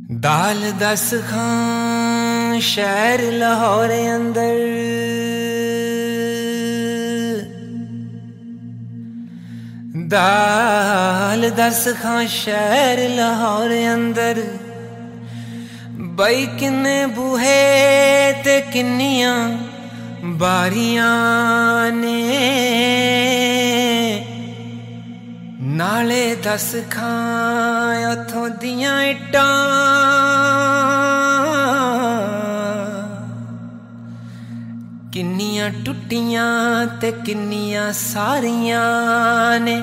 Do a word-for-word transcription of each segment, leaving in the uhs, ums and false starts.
दाल दस खां शहर लाहौर अंदर, दाल दस खां शहर लाहौर अंदर। बई किन्ने बूहे ते किन्नियां बारियां ने, नाले दस खां उथों दियां इट्टां किन्नियां टुटियां ते किन्नियां सारियां ने।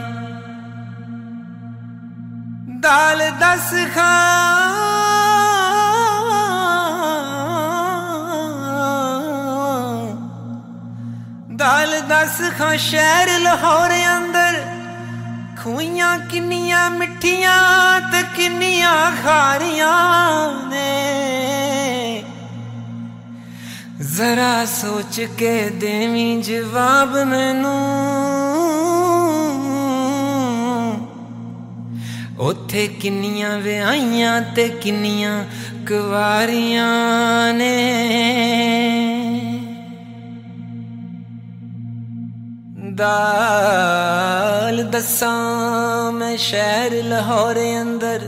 दाल दस खां दाल दस खां शहर लाहौर अंदर। खूइयां किन्नियां मिठियां ते किन्नियां खारियां ने। जरा सोच के देवी जवाब मैनू, ओथे किन्नियां व्याहियां ते किन्नियां कुवारियां ने। दाल दसां मैं शहर लाहौर अंदर।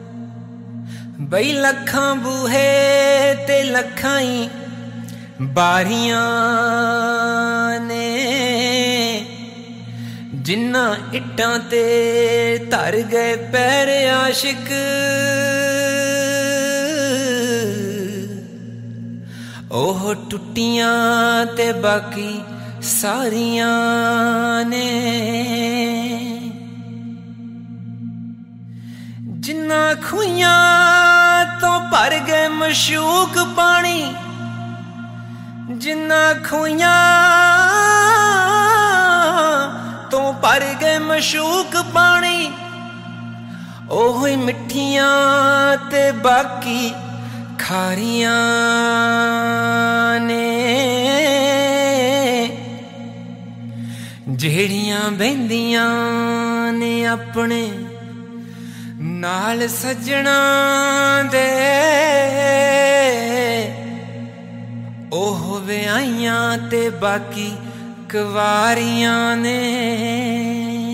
बई लखां बूहे ते लखां ही बारियां ने। जिन्ना इट्टां ते धर गए पैर आशिक, ओह टुटियां ते बाकी सारियां ने। जिन्ना खूइयां तो भर गए मशूक पानी, जिन्ना खूइयां तो भर गए मशूक पानी, ओह मिठियां ते बाकी खारियां ने। जेड़ियां बहंदियां ने अपने नाल सजना दे, ओह व्याहियां ते बाकी कुवारियां ने।